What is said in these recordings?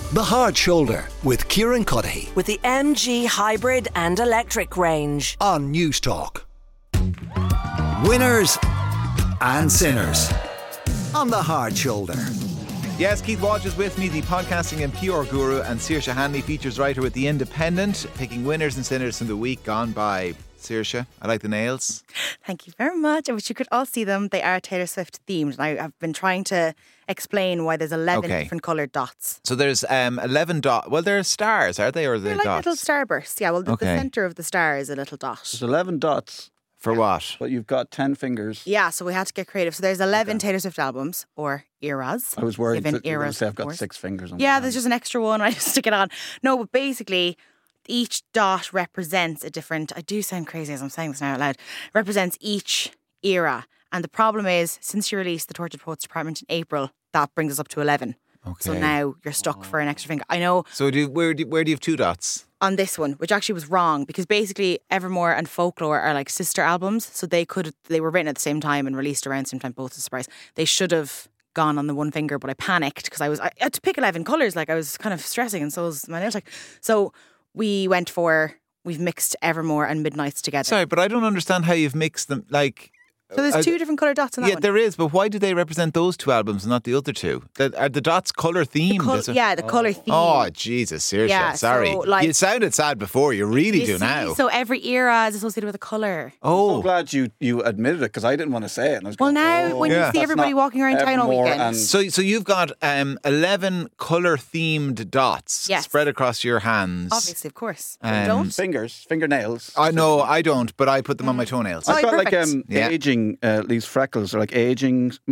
The Hard Shoulder with Kieran Cuddihy With the MG hybrid and electric range. on News Talk. Winners and sinners on The Hard Shoulder. Yes, Keith Walsh is with me, the podcasting and PR guru, and Saoirse Hanley, features writer with The Independent, picking winners and sinners from the week gone by. Saoirse, I like the nails. Thank you very much. I wish you could all see them. They are Taylor Swift themed. And I have been trying to explain why there's 11 different coloured dots. So there's 11 dots. Well, they're stars, are they? Or are they They're like dots? little starbursts. Yeah, well, the Okay. centre of the star is a little dot. There's 11 dots, For what? but you've got 10 fingers. Yeah, so we had to get creative. So there's 11 Taylor Swift albums, or eras. I was worried Given that you were going eras, to say I've of got course. 6 fingers. On Yeah, my there's hand. just an extra one. I just stick it on. No, but basically, each dot represents a different. I do sound crazy as I'm saying this now out loud. Represents each era, and the problem is, since you released the Tortured Poets Department in April, that brings us up to 11. So Okay. now you're stuck for an extra finger. I know So where do you have 2 dots? on this one, which actually was wrong because basically Evermore and Folklore are like sister albums, so they were written at the same time and released around the same time. Both a surprise. They should have gone on the one finger, but I panicked because I had to pick 11 colours. Like I was kind of stressing, and so was my nail tech. So we've mixed Evermore and Midnights together. Sorry, but I don't understand how you've mixed them. Like, So there's 2 different coloured dots on that yeah, one. there is, but why do they represent those 2 albums and not the other 2? Are the dots colour themed? Is it- The colour theme. Oh, Jesus, Saoirse, Yeah, sorry. so, like- You sounded sad before, you really You do see? now. So every era is associated with a colour. I'm Oh, glad you admitted it because I didn't want to say it. And I was Well, going, now when you Yeah. see that's everybody not walking around town all Evermore weekend, and- so you've got 11 colour themed dots Yes. spread across your hands. obviously, of course, Um, fingers, fingernails. I know, I don't, but I put them on my toenails. Oh, I've got perfect. Yeah. aging, these freckles are like aging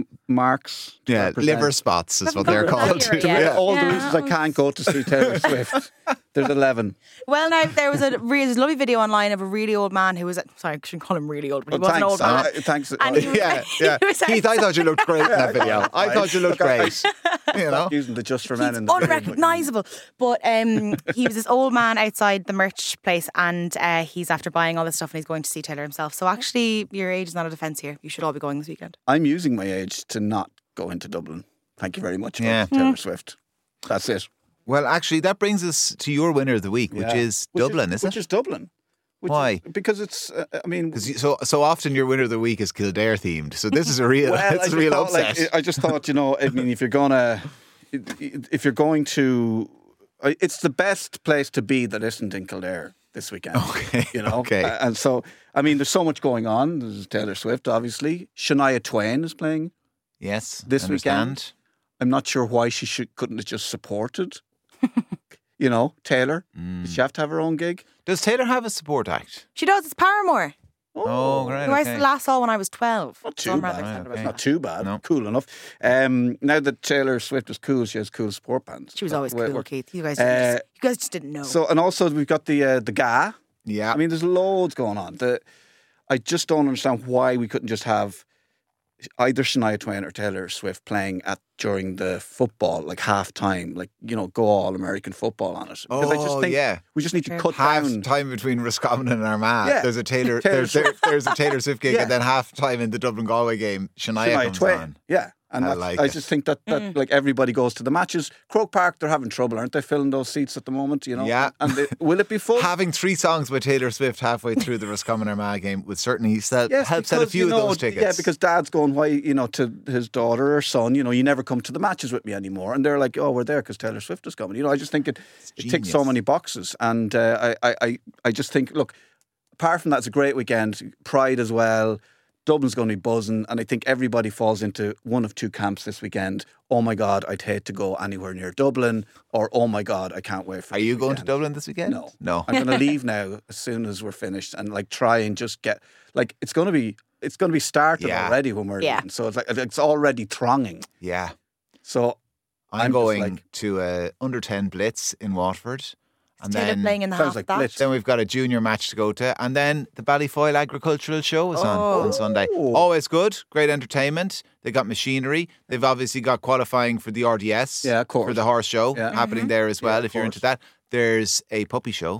marks. to Yeah, represent- liver spots is what Haven't they're gone called. with that era yet. All the Yeah. reasons I can't go to see Taylor Swift. There's 11. Well, now there was there's a lovely video online of a really old man who was sorry, I shouldn't call him really old, but he was an old man. Thanks. And he was- Yeah, yeah. he was Keith, I thought you looked great in that video. I thought you looked Look, I- great. You know? Using the Just for Men He's in the video. unrecognisable. But he was this old man outside the merch place, and he's after buying all this stuff, and he's going to see Taylor himself. So actually, your age is not a defence here. You should all be going this weekend. I'm using my age to not go into Dublin. Thank you very much, Yeah. Taylor Swift. That's it. Well, actually, that brings us to your winner of the week, which Yeah. is Dublin, is Which it? is Dublin. Why? Because it's, I mean... Because so often your winner of the week is Kildare themed. So this is a real, Well, it's I a just real thought, upset. I just thought, I mean, if you're going to... It's the best place to be that isn't in Kildare this weekend. Okay, okay. And so, I mean, there's so much going on. There's Taylor Swift, obviously. Shania Twain is playing Yes, this understand. weekend. I'm not sure why she couldn't have just supported, Taylor. Did she have to have her own gig? Does Taylor have a support act? She does. It's Paramore, Oh, right, who I okay. last saw when I was 12. Not So too I'm rather bad. excited about okay. that. Not too bad. No. Cool enough. Now that Taylor Swift is cool, she has cool support bands. She was always We're- cool, we're- Keith. You guys just didn't know. So, and also we've got the GA. Yeah. I mean, there's loads going on. I just don't understand why we couldn't just have either Shania Twain or Taylor Swift playing during the football, like half time, like, go all American football on it. Because I just Oh, think yeah. we just need to cut half down. time between Roscommon and Armagh. Yeah. There's a Taylor. Taylor there's a Taylor Swift gig, Yeah. and then half time in the Dublin Galway game, Shania comes on. Yeah. And I that's, like I it. just think that like everybody goes to the matches. Croke Park, they're having trouble, aren't they, filling those seats at the moment? Yeah. And will it be full? Having 3 songs by Taylor Swift halfway through the Roscommon Armagh game would certainly help sell a because, few of those tickets. Yeah, because Dad's going, why, to his daughter or son, you never come to the matches with me anymore. And they're like, oh, we're there because Taylor Swift is coming. I just think it ticks so genius. many boxes. And I just think, look, apart from that, it's a great weekend. Pride as well. Dublin's going to be buzzing, and I think everybody falls into one of 2 camps this weekend. Oh my God, I'd hate to go anywhere near Dublin, or oh my God, I can't wait for Are this you going to weekend. Dublin this weekend? No. I'm going to leave now as soon as we're finished, and try and just get it's going to be started Yeah. already when we're leaving. So it's already thronging. Yeah. So I'm just going to a under 10 Blitz in Watford. And Taylor then, playing in the sounds half like that. Blitz. then we've got a junior match to go to. And then the Ballyfoyle Agricultural Show is on Sunday. Oh. Always good. Great entertainment. They've got machinery. They've obviously got qualifying for the RDS. Yeah, of course. For the horse show Yeah. happening there as well, of if you're into course. that. There's a puppy show.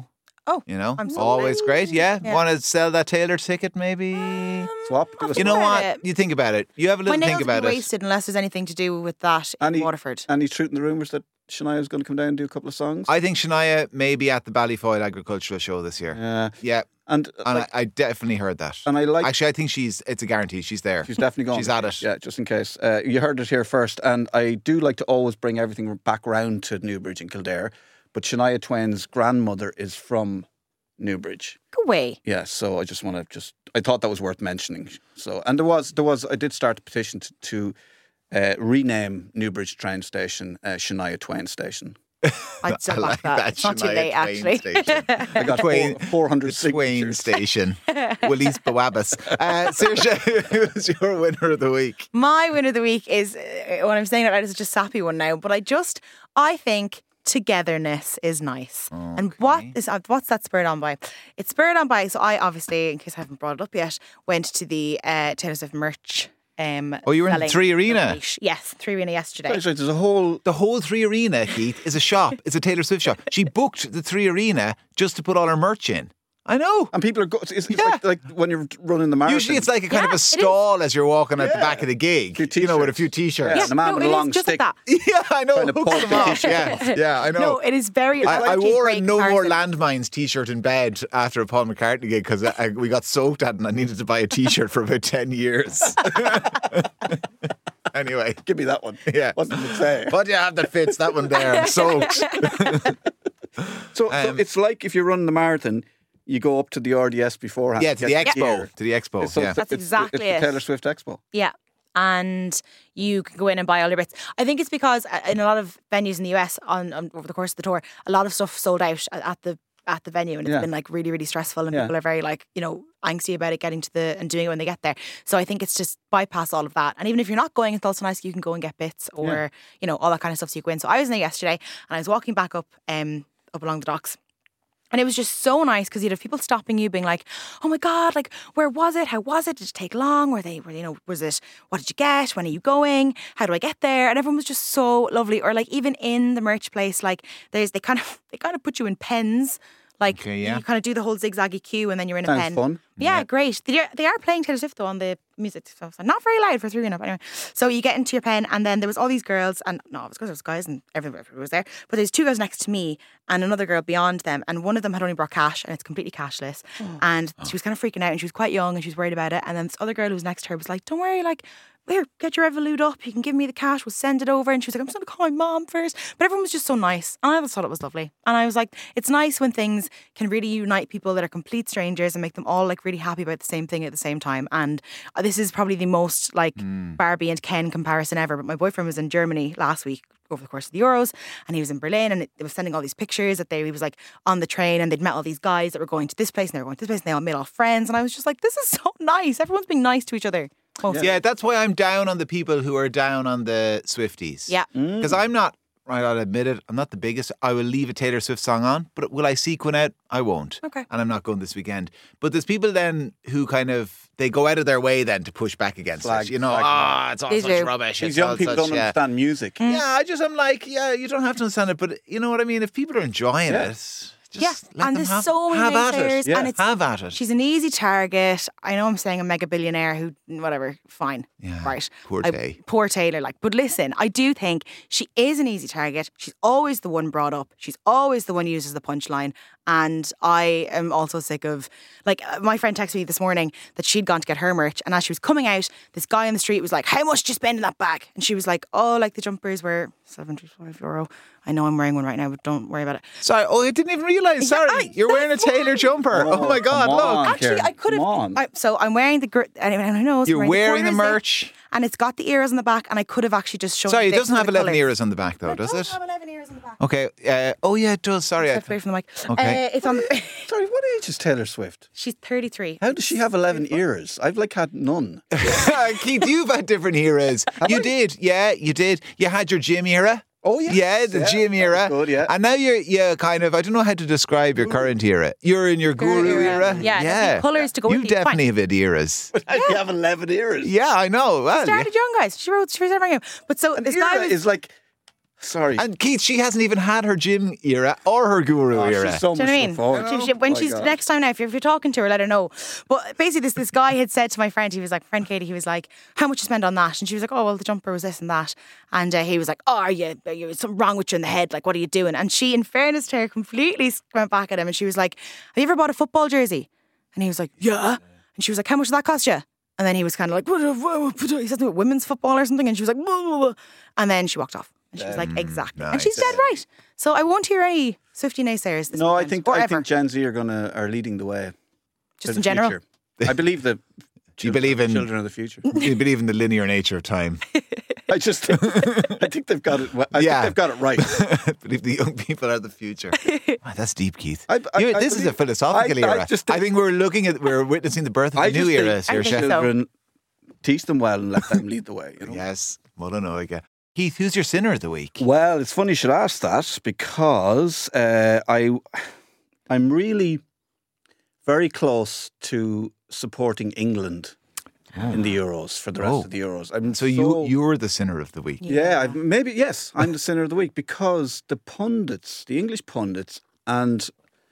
Oh, You know, I'm so always great. Yeah. Yeah. Want to sell that Taylor ticket, maybe? Swap. Do a You know about what? it. You think about it. You have a My little nails think will about be it. wasted unless there's anything to do with that in Waterford. Any truth in the rumours that Shania's going to come down and do a couple of songs? I think Shania may be at the Ballyfoyle Agricultural Show this year. Yeah. Yeah. And I definitely heard that. And I like- Actually, I think it's a guarantee. She's there. she's definitely going. She's at it. Yeah, just in case. You heard it here first. And I do like to always bring everything back round to Newbridge and Kildare. But Shania Twain's grandmother is from Newbridge. Go away. Yeah, so I just want to I thought that was worth mentioning. So, and there was I did start a petition to rename Newbridge train station Shania Twain Station. I'd still I like back that. that. It's not too Shania late, Twain actually. Station. I got Twain- 400 The Twain signatures. Station. Willis Bawabas. Saoirse, who's your winner of the week? My winner of the week is, when I'm saying it out, it's just a sappy one now, but I think togetherness is nice. And what's that spurred on by? It's spurred on by, so I obviously, in case I haven't brought it up yet, went to the Taylor Swift merch. Oh, you were in the selling 3 Arena? night. Yes, 3 Arena yesterday. Sorry, there's a whole. The whole 3 Arena, Keith, is a shop. It's a Taylor Swift shop. She booked the 3 Arena just to put all her merch in. I know. And people are it's Yeah. like when you're running the marathon. Usually it's like a kind of Yeah, a it stall as you're walking at the back of the gig. Few You know, with a few t-shirts. t-shirts. Yeah, and a man with a it is long just stick. like that. Yeah, I know. Trying to Hooks pull them the off. t-shirt Yeah, I know. No, it is very. I actually wore a great No More comparison. Landmines t-shirt in bed after a Paul McCartney gig because we got soaked at it and I needed to buy a t-shirt for about 10 years. Anyway. Give me that one. Yeah. What does it say? What do you have that fits? That one there. I'm soaked. So it's like if you're running the marathon, you go up to the RDS beforehand. Yeah, to the get expo. gear. To the expo, So yeah. That's exactly it's it. the Taylor Swift Expo. Yeah. And you can go in and buy all your bits. I think it's because in a lot of venues in the US on over the course of the tour, a lot of stuff sold out at the venue, and it's Yeah. been like really, really stressful, and Yeah. people are very like, angsty about it getting to and doing it when they get there. So I think it's just bypass all of that. And even if you're not going, it's also nice you can go and get bits or all that kind of stuff so you go in. So I was in there yesterday and I was walking back up along the docks. And it was just so nice because you'd have people stopping you being like, oh my God, like, where was it? How was it? Did it take long? Was it, what did you get? When are you going? How do I get there? And everyone was just so lovely. Or like even in the merch place, like they kind of put you in pens. Like Okay, yeah. you kind of do the whole zigzaggy queue and then you're in a Sounds pen. fun. Yeah, great. They are playing Taylor Swift though on the music stuff. So not very loud for 3 Arena, but anyway. So you get into your pen and then there was all these girls and no, it was because there was guys and everybody was there. But there's 2 girls next to me and another girl beyond them, and one of them had only brought cash and it's completely cashless. And she was kind of freaking out and she was quite young and she was worried about it. And then this other girl who was next to her was like, don't worry, like, here, get your Revolut up. You can give me the cash. We'll send it over. And she was like, I'm just going to call my mom first. But everyone was just so nice. And I just thought it was lovely. And I was like, it's nice when things can really unite people that are complete strangers and make them all like really happy about the same thing at the same time. And this is probably the most like Barbie and Ken comparison ever. But my boyfriend was in Germany last week over the course of the Euros, and he was in Berlin, and they was sending all these pictures that he was like on the train and they'd met all these guys that were going to this place and they were going to this place and they all made all friends. And I was just like, this is so nice. Everyone's being nice to each other. Yeah, that's why I'm down on the people who are down on the Swifties. Yeah. Because I'm not, right, I'll admit it, I'm not the biggest. I will leave a Taylor Swift song on, but will I seek one out? I won't. Okay. And I'm not going this weekend. But there's people then who kind of, they go out of their way then to push back against Flag- it. You know, flag it's all They such do. rubbish. These it's young all people such, don't understand music. Yeah, I'm like, yeah, you don't have to understand it, but you know what I mean? If people are enjoying it, just let and them there's so many have at it. naysayers, Yeah, and it's have at it. She's an easy target. I know I'm saying a mega billionaire who, whatever, fine, Yeah, right. poor I- Tay. Poor Taylor, like. But listen, I do think she is an easy target. She's always the one brought up. She's always the one who uses the punchline. And I am also sick of, like, my friend texted me this morning that she'd gone to get her merch, and as she was coming out, this guy on the street was like, how much did you spend in that bag? And she was like, oh, like the jumpers were €75. I know I'm wearing one right now, but don't worry about it. Sorry, I didn't even realise. Sorry, you're wearing a Taylor jumper. Oh my God, come look. on. Actually, Karen, I could come on. have. So I'm wearing the. Anyway, I know. You're wearing the corner merch. and it's got the ears on the back, and I could have actually just shown. Sorry, you it this doesn't for have the 11 colours. ears on the back though, does it? Have 11 ears on the back. Okay. Oh yeah, it does. Sorry. Step away from the mic. Okay. It's on. The, Sorry, what age is Taylor Swift? she's 33. How does she have 11 ears? I've like had none. Keith, you've had different eras. You did. Yeah, you did. You had your gym era. Oh, yes. Yeah, the gym that era. was good, yeah. And now you're kind of, I don't know how to describe your current era. You're in your guru era. Yeah, the colours to go You with it. Fine. definitely have had eras. You have 11 ears. Yeah, I know. Well, Started young, guys. She was everything. But so An this era guy was. is like Sorry. And Keith, she hasn't even had her gym era or her guru era. She's so Do you much know what I mean? forward. When she's next time now, if you're talking to her, let her know. But basically, this guy had said to my friend, he was like, friend Katie, he was like, how much you spend on that? And she was like, oh, well, the jumper was this and that. And he was like, oh, are you something wrong with you in the head? Like, what are you doing? And she, in fairness to her, completely went back at him and she was like, have you ever bought a football jersey? And he was like, yeah. And she was like, how much does that cost you? And then he was kind of like, he said something about women's football or something. And she was like, and then she walked off. And she was like, exactly. Nice. And she's dead right. So I won't hear any Swiftie naysayers this No, I weekend, think or I ever. think Gen Z are leading the way. Just to in the general. future. I believe that. You believe in children of the future? You believe in the linear nature of time. I think they've got it. I think they've got it right. I believe the young people are the future. Wow, that's deep, Keith. I This is a believe- philosophical I era. just think- I think we're witnessing the birth of a new era, I think Saoirse. so. Children, teach them well and let them lead the way. You know? Yes, Mullinóige. Keith, who's your sinner of the week? Well, it's funny you should ask that because I'm really very close to supporting England in the Euros for the rest of the Euros. So you're the sinner of the week. Yeah, yes, I'm the sinner of the week because the pundits, the English pundits, and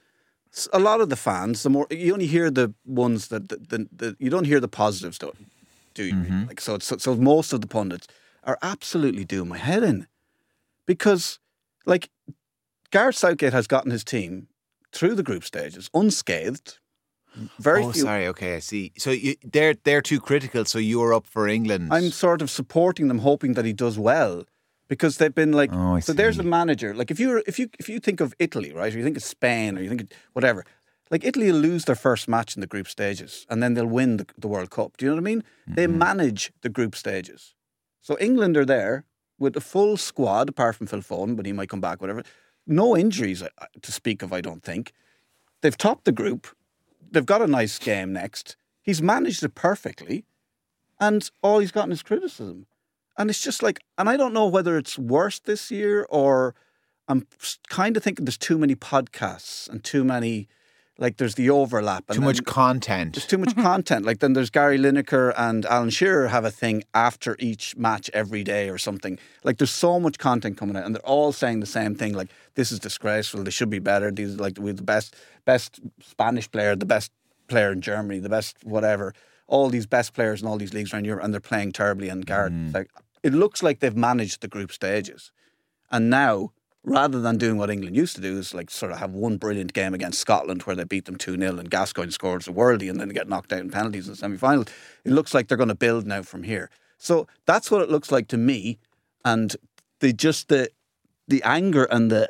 a lot of the fans, you only hear the ones that you don't hear the positives, do you? Mm-hmm. Like so most of the pundits are absolutely doing my head in because, like, Gareth Southgate has gotten his team through the group stages unscathed. Very few. Sorry. Okay, I see. So they're too critical. So you're up for England. I'm sort of supporting them, hoping that he does well, because they've been like. Oh, I so there's see. a manager. Like if you think of Italy, right, or you think of Spain, or you think of whatever. Like Italy will lose their first match in the group stages, and then they'll win the World Cup. Do you know what I mean? They manage the group stages. So England are there with a full squad, apart from Phil Foden, but he might come back. Whatever. No injuries to speak of, I don't think. They've topped the group. They've got a nice game next. He's managed it perfectly, and all he's gotten is criticism. And it's just like, and I don't know whether it's worse this year or I'm kind of thinking there's too many podcasts and too many, like there's the overlap. And too much then content. There's too much content. Like then there's Gary Lineker and Alan Shearer have a thing after each match every day or something. Like there's so much content coming out and they're all saying the same thing. Like this is disgraceful. They should be better. These like we're the best Spanish player, the best player in Germany, the best whatever. All these best players in all these leagues around Europe, and they're playing terribly. And Gareth, like, it looks like they've managed the group stages, and now rather than doing what England used to do, is like sort of have one brilliant game against Scotland where they beat them 2-0 and Gascoigne scores a worldie and then they get knocked out in penalties in the semi-final. It looks like they're going to build now from here. So that's what it looks like to me, and the anger and the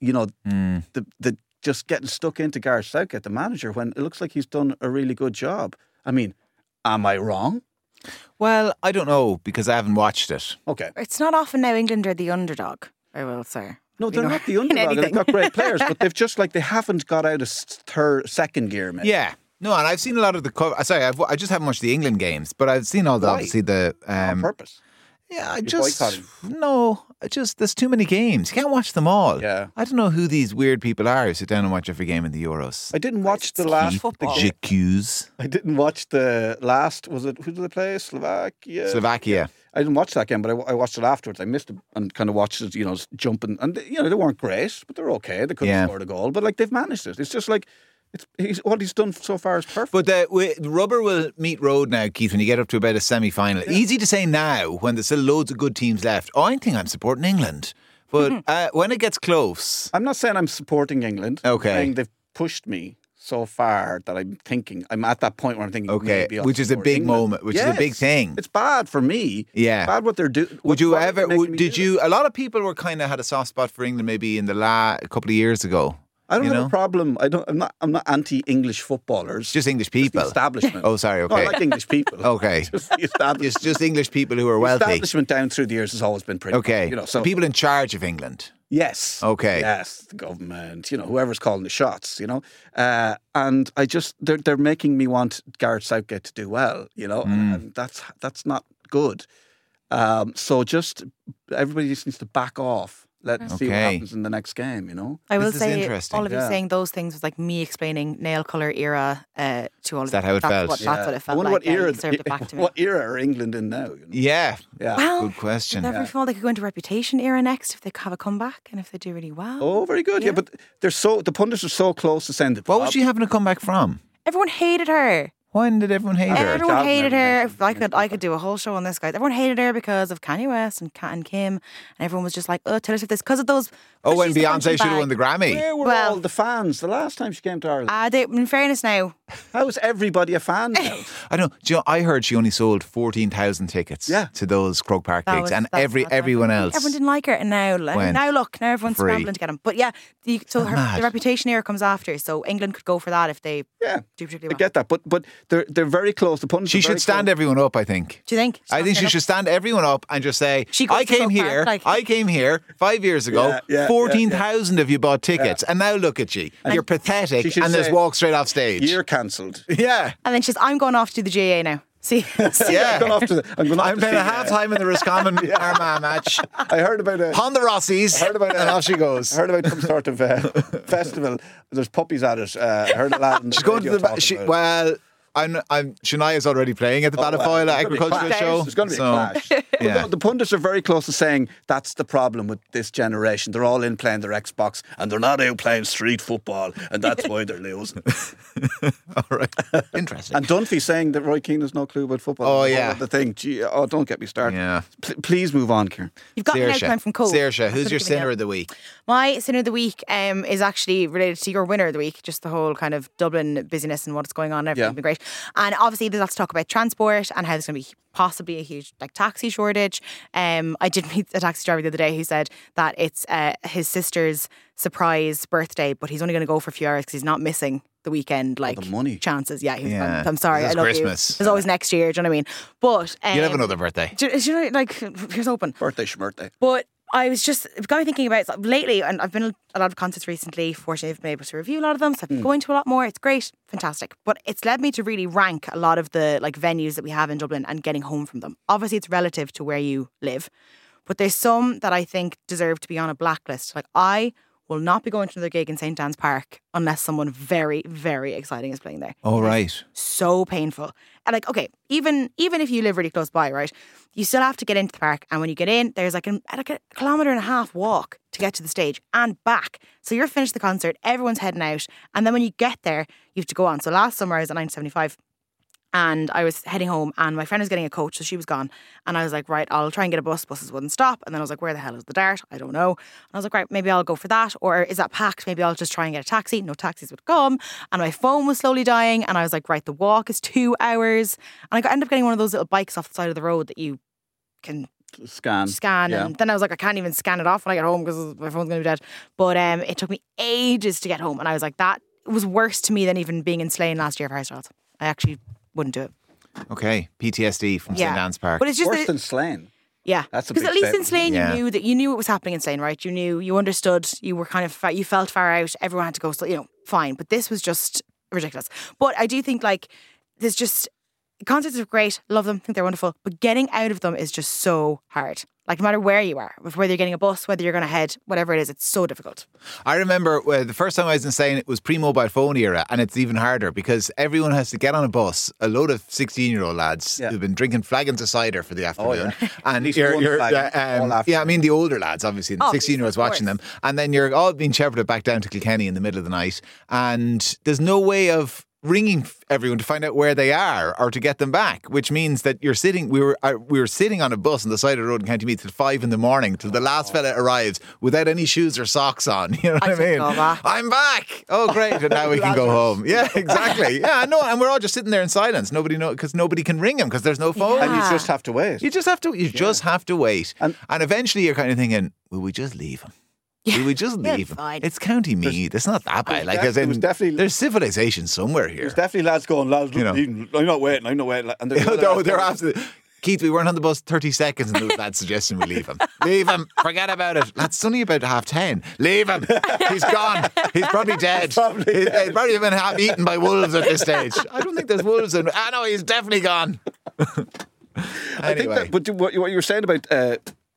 just getting stuck into Gareth Southgate, the manager, when it looks like he's done a really good job. I mean, am I wrong? Well, I don't know because I haven't watched it. Okay. It's not often now England are the underdog, I will say. No, You they're know, not the in underdog. They've anything. got great players, but they've just like they haven't got out of second gear, mate. Yeah. No, and I've seen a lot of the. Sorry, I just haven't watched the England games, but I've seen all the Why? obviously the. On purpose. Yeah, You're boycotting. there's too many games. You can't watch them all. Yeah. I don't know who these weird people are who sit down and watch every game in the Euros. I didn't watch the last. football. J'accuse. I didn't watch the last. Was it who did they play? Slovakia. I didn't watch that game, but I watched it afterwards. I missed it and kind of watched it, jumping. And they weren't great, but they're okay. They couldn't score a goal, but like they've managed it. It's just like what he's done so far is perfect. But the rubber will meet road now, Keith, when you get up to about a semi-final. Yeah. Easy to say now when there's still loads of good teams left. Oh, I think I'm supporting England. But when it gets close... I'm not saying I'm supporting England. Okay. I'm saying they've pushed me so far that I'm at that point where I'm thinking, okay, maybe I'll which is a support big England. moment, which is a big thing. It's bad for me. Yeah. It's bad what they're doing. Would you ever, a lot of people were kind of had a soft spot for England maybe in the couple of years ago. I don't have a problem. I'm not anti-English footballers. Just English people. Just the establishment. Oh, sorry. Okay. No, I like English people. Okay. Just the establishment. It's just English people who are wealthy. The establishment down through the years has always been pretty. Okay. Good, so people in charge of England. Yes. Okay. Yes, the government. Whoever's calling the shots. And I just they're making me want Gareth Southgate to do well. And that's not good. So just everybody just needs to back off Let's see what Okay. happens in the next game, you know? I will This is say, interesting. all of you Yeah. saying those things was like me explaining nail colour era to all of you. that how it felt? That's what it felt I wonder like. what era, you served it back to me. what era are England in now? You know? Yeah. Yeah. Well, Good question. Never feel they could go into reputation era next if they have a comeback and if they do really well. Oh, very good. Yeah, but the pundits are so close to saying the What was she having to come back from? Everyone hated her. When did everyone hate her? Everyone Calvin hated never her. mentioned If I could do a whole show on this, guys. Everyone hated her because of Kanye West and Kat and Kim, and everyone was just like, "Oh, Taylor Swift this because of those." Oh, when she's the Beyonce punching should have bag. won the Grammy. Where were Well- all the fans the last time she came to Ireland? In fairness, now How is everybody a fan now? I don't know. Do you know, I heard she only sold 14,000 tickets Yeah. to those Croke Park that gigs, was- and that was everyone bad. else. Everyone didn't like her, and now Went look, now everyone's free. scrambling to get them. But yeah, so mad. the reputation era comes after, so England could go for that if they Yeah, do I particularly well. get that, but they're very close. The pundits. She are very should stand close. everyone up, I think. Do you think? I think she should stand everyone up and just say, She goes I to came Croke here, Park, like- I came here 5 years ago, Yeah, yeah, 14,000 of you bought tickets, and now look at you. You're She pathetic, should and just say, walk straight off stage. Year cancelled. Yeah. And then she's, I'm going off to do the GA now. See, Yeah. I'm going off to I'm playing a see, half time in the Roscommon Armagh match. I heard about a. On the Rossies, heard about and off she goes. I heard about some sort of festival. There's puppies at it. I heard a lad. On She's going to radio the talking about it. well. Shania's already playing at the Balafoyle There's gonna be a Agricultural clash. Show. There's going to be so, a clash. But yeah. the pundits are very close to saying that's the problem with this generation. They're all in playing their Xbox and they're not out playing street football, and that's why they're losing. All right. Interesting. And Dunphy saying that Roy Keane has no clue about football. Oh, All yeah. of the thing. Gee, don't get me started. Yeah. Please move on, Kieran. you've got me now Saoirse. time from Cove. Saoirse, who's Could've your given you sinner a- of the week? My sinner of the week is actually related to your winner of the week, just the whole kind of Dublin busyness and what's going on. Everything's Yeah. been great. And obviously there's lots to talk about transport and how there's going to be possibly a huge taxi shortage. I did meet a taxi driver the other day who said that it's his sister's surprise birthday, but he's only going to go for a few hours because he's not missing the weekend, like the money. chances. Yeah, he's Yeah. I'm sorry, This I is love Christmas. you. There's always next year, do you know what I mean? But You'll have another birthday. do you know, like, here's open. Birthday schmirthday. But I was just it got me thinking about it lately, and I've been at a lot of concerts recently. Fortunately, I've been able to review a lot of them, so I've been going to a lot more. It's great, fantastic. But it's led me to really rank a lot of the like venues that we have in Dublin and getting home from them. Obviously, it's relative to where you live, but there's some that I think deserve to be on a blacklist. Like I will not be going to another gig in St. Anne's Park unless someone very, very exciting is playing there. All right. So painful. And like, okay, even if you live really close by, right, you still have to get into the park. And when you get in, there's like a kilometre and a half walk to get to the stage and back. So you're finished the concert, everyone's heading out. And then when you get there, you have to go on. So last summer I was at 975. And I was heading home and my friend was getting a coach, so she was gone. And I was like, right, I'll try and get a bus. Buses wouldn't stop. And then I was like, where the hell is the Dart? I don't know. And I was like, right, maybe I'll go for that. Or is that packed? Maybe I'll just try and get a taxi. No taxis would come. And my phone was slowly dying. And I was like, right, the walk is 2 hours. And I ended up getting one of those little bikes off the side of the road that you can Scan. scan. And then I was like, I can't even scan it off when I get home because my phone's going to be dead. But it took me ages to get home. And I was like, that was worse to me than even being in Slane last year for House Rods. I actually wouldn't do it. Okay. PTSD from St. Anne's Park. But it's just Worse that- than Slane. yeah, That's a because big at least in statement. Slane Yeah. you knew what was happening in Slane, right? You understood. You were kind of you felt far out. Everyone had to go, so fine. But this was just ridiculous. But I do think like there's just concerts are great, love them, think they're wonderful. But getting out of them is just so hard. Like no matter where you are, whether you're getting a bus, whether you're going to head, whatever it is, it's so difficult. I remember the first time I was in Slane, it was pre-mobile phone era, and it's even harder because everyone has to get on a bus. A load of 16-year-old lads Yeah. who've been drinking flagons of cider for the afternoon, and least you're, one flagon all yeah, afternoon. I mean the older lads, obviously, and the Obviously, 16-year-olds of watching course. them, and then you're all being shepherded back down to Kilkenny in the middle of the night, and there's no way of ringing everyone to find out where they are or to get them back, which means that you're sitting. We were sitting on a bus on the side of the road in County Meath till 5 a.m. till the last fella arrives without any shoes or socks on. You know what I could mean? go back. I'm back. Oh, great! And now we can go home. Yeah, exactly. Yeah, no, and we're all just sitting there in silence. Nobody know because nobody can ring him because there's no phone. And you Yeah. just have to wait. You just have to. You just have to wait. And- And eventually, you're kind of thinking, will we just leave him? Will we just Yeah, leave him? fine. It's County Meath. It's not that bad. Like, as there was in, definitely- there's civilization somewhere here. There's definitely lads going, lads, You know. I'm not waiting. And there's other No, lads they're going, absolutely. Keith, we weren't on the bus 30 seconds and there was that suggestion we leave him. Leave him. Forget about it. That's only about 10:30. Leave him. He's gone. He's probably dead. He's probably been half eaten by wolves at this stage. I don't think there's wolves in. No, he's definitely gone. I think Anyway. that, but what you were saying about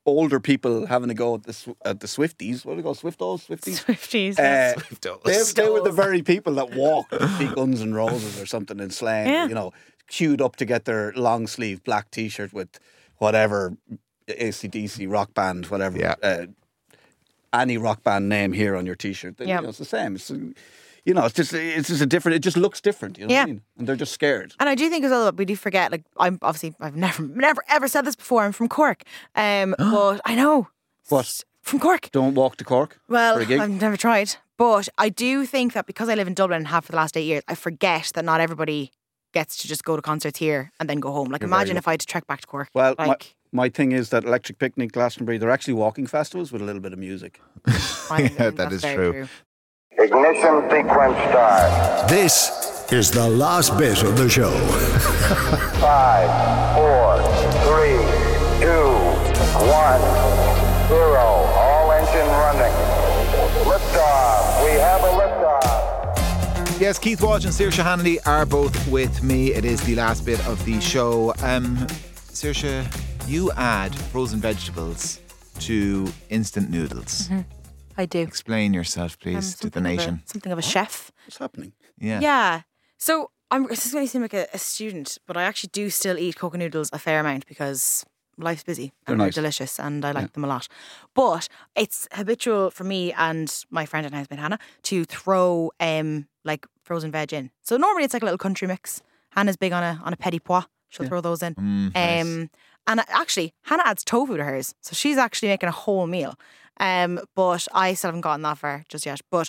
older people having a go at the Swifties. What do they call Swiftos? Swifties? Swifties. They were the very people that walked to see Guns N' Roses or something in Slane. Yeah. You know, queued up to get their long sleeve black T-shirt with whatever AC/DC rock band, whatever. Yeah. Any rock band name here on your T-shirt. Yeah. You know, it's the same. It's, you know, it's just a different. It just looks different. You know what I mean? And they're just scared. And I do think as well that we do forget. Like I've never ever said this before. I'm from Cork, but I know What? from Cork. Don't walk to Cork Well, for a gig. I've never tried, but I do think that because I live in Dublin and have for the last 8 years, I forget that not everybody gets to just go to concerts here and then go home. Like, You're very imagine if I had to trek back to Cork. Well, like, my thing is that Electric Picnic, Glastonbury, they're actually walking festivals with a little bit of music. Yeah, that is very true. Ignition sequence start. This is the last bit of the show. 5, 4, 3, 2, 1, 0. All engine running. Liftoff. We have a liftoff. Yes, Keith Walsh and Saoirse Hannity are both with me. It is the last bit of the show. Saoirse, you add frozen vegetables to instant noodles. I do. Explain yourself, please, to the nation. Something of a chef. What's happening? Yeah. Yeah. So this is going to seem like a student, but I actually do still eat Coca noodles a fair amount because life's busy and They're nice. they're delicious and I like them a lot. But it's habitual for me and my friend and husband Hannah to throw like frozen veg in. So normally it's like a little country mix. Hannah's big on a petit pois. She'll throw those in. Nice. And actually Hannah adds tofu to hers, so she's actually making a whole meal. But I still haven't gotten that far just yet. But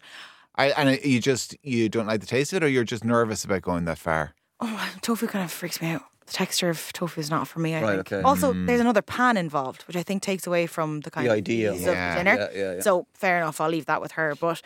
You don't like the taste of it, or you're just nervous about going that far? tofu kind of freaks me out. The texture of tofu is not for me, I Right, think. okay. Also, there's another pan involved, which I think takes away from the kind The of idea. ease Yeah. of dinner. Yeah. So fair enough, I'll leave that with her. But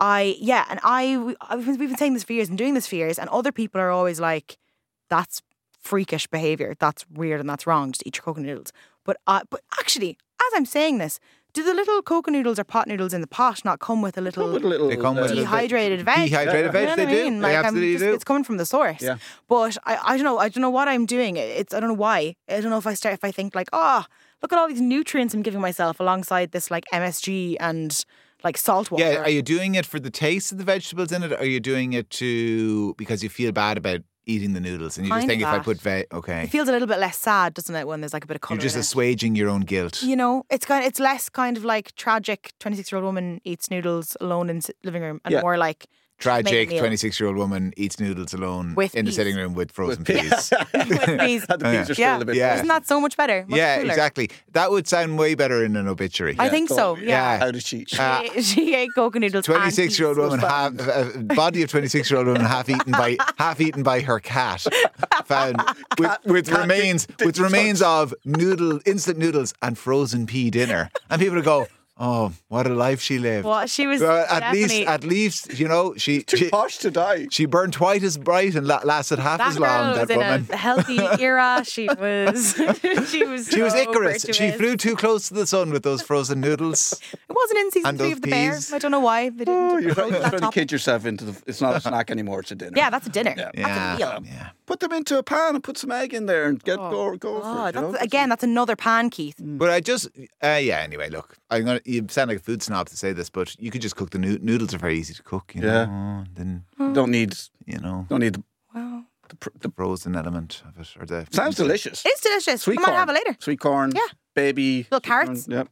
we've been saying this for years and doing this for years, and other people are always like, that's freakish behaviour, that's weird and that's wrong, just eat your coconut noodles. But actually, as I'm saying this, do the little coconut noodles or pot noodles in the pot not come with a little They come with a little bit- dehydrated veg? Dehydrated veg, You know they what I do. mean? They Like, absolutely do. It's coming from the source. Yeah. But I don't know what I'm doing. I don't know why. I don't know if I think like, look at all these nutrients I'm giving myself alongside this like MSG and like salt water. Yeah, are you doing it for the taste of the vegetables in it, or are you doing it because you feel bad about eating the noodles and you just Kind think of if I that. put okay, It feels a little bit less sad, doesn't it, when there's like a bit of colour you're just in it? assuaging your own guilt. You know, it's less kind of like tragic 26-year-old woman eats noodles alone in living room and Yeah. more like Tragic make a meal. 26-year-old woman eats noodles alone With in the peas. sitting room with frozen peas. peas. with peas. The peas are still Yeah. a bit. Yeah. Isn't that so much better? Much Yeah, cooler? exactly. That would sound way better in an obituary. I think so. totally. Yeah. How did she? She ate coconut noodles. and 26-year-old peas. woman, body of 26-year-old woman, half eaten by her cat, found with remains of instant noodles and frozen pea dinner, and people would go, "Oh, what a life she lived!" Well, she was Well, definitely at least, you know, she Too posh to die. she burned twice as bright and lasted half that as girl long. was That in woman. a healthy era. She was. She was. She was so Icarus. She virtuous. flew too close to the sun with those frozen noodles. It wasn't in season And 3 those of The Bear. peas. I don't know why they didn't. You're approach that trying to topic. kid yourself into the. It's not a snack anymore. It's a dinner. Yeah, that's a dinner. Yeah. That's a meal. Yeah. Put them into a pan and put some egg in there and go for it. God, You know? that's another pan, Keith. But I just, anyway, look, you sound like a food snob to say this, but you could just cook the noodles are very easy to cook, you Yeah. know. Then, Don't need. you know, Don't need. Wow. the frozen element of it. Or the Sounds delicious. It's delicious. Sweet I might corn. have it later. Sweet corn. Yeah. Baby. Little carrots. Yep.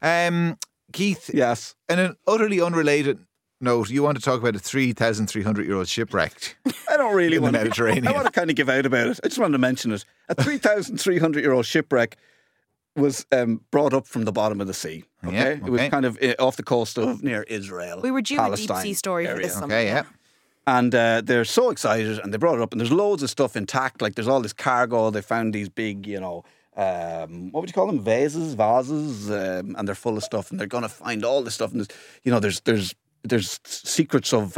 Keith, Yes. in an utterly unrelated note, you want to talk about a 3,300-year-old shipwreck. I don't really In the want Mediterranean. I want to kind of give out about it. I just wanted to mention it. A 3,300-year-old shipwreck was brought up from the bottom of the sea. Okay, Yeah, It was okay. kind of off the coast of near Israel. We were due Palestine a deep sea story for area. this summer. Okay, yeah. And they're so excited, and they brought it up, and there's loads of stuff intact. Like there's all this cargo. They found these big, what would you call them? Vases, and they're full of stuff, and they're going to find all this stuff. And there's secrets of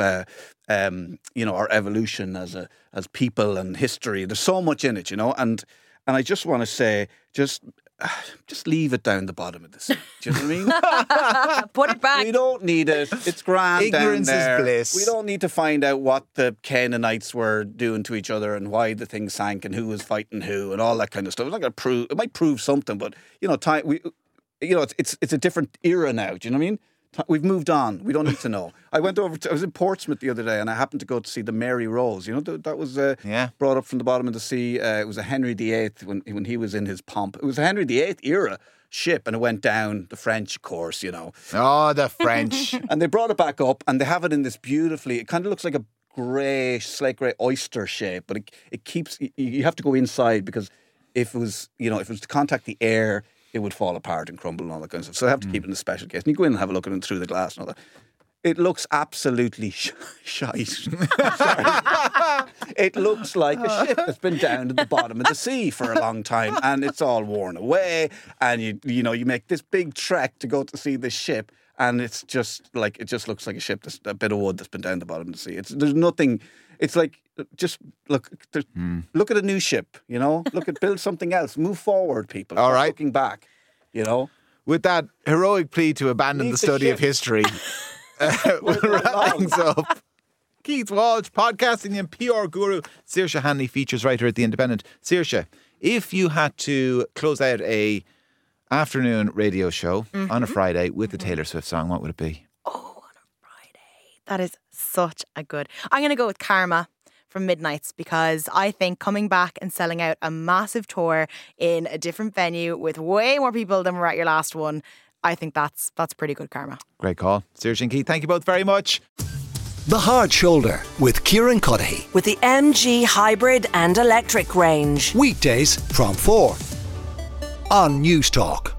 our evolution as people and history. There's so much in it, and I just want to say, just leave it down the bottom of the sea. Do you know what I mean? Put it back. We don't need it. It's grand Ignorance is down there. bliss. We don't need to find out what the Canaanites were doing to each other and why the thing sank and who was fighting who and all that kind of stuff. It's not going to prove. It might prove something, but it's a different era now. Do you know what I mean? We've moved on. We don't need to know. I was in Portsmouth the other day, and I happened to go to see the Mary Rose. That was brought up from the bottom of the sea. It was a Henry VIII when he was in his pomp. It was a Henry VIII era ship, and it went down. The French, of course, Oh, the French. And they brought it back up, and they have it in this beautifully. It kind of looks like a slate grey oyster shape, but it keeps. You have to go inside because if it was to contact the air, it would fall apart and crumble and all that kind of stuff. So I have to keep it in a special case. And you go in and have a look at it through the glass and all that. It looks absolutely shite. Sorry. It looks like a ship that's been down at the bottom of the sea for a long time, and it's all worn away. And you make this big trek to go to see this ship, and it just looks like a ship that's a bit of wood that's been down the bottom of the sea. There's nothing. It's like, just look at a new ship, build something else, move forward, people. All right. Looking back, With that heroic plea to abandon the study of history, we'll wrap things up. Keith Walsh, podcasting and PR guru. Saoirse Hanley, features writer at The Independent. Saoirse, if you had to close out a afternoon radio show on a Friday with the Taylor Swift song, what would it be? Oh, on a Friday. That is such a good... I'm going to go with Karma from Midnights, because I think coming back and selling out a massive tour in a different venue with way more people than were at your last one, I think that's pretty good karma. Great call. Saoirse and Keith, thank you both very much. The Hard Shoulder with Kieran Cuddihy. With the MG hybrid and electric range. Weekdays from 4 on News Talk.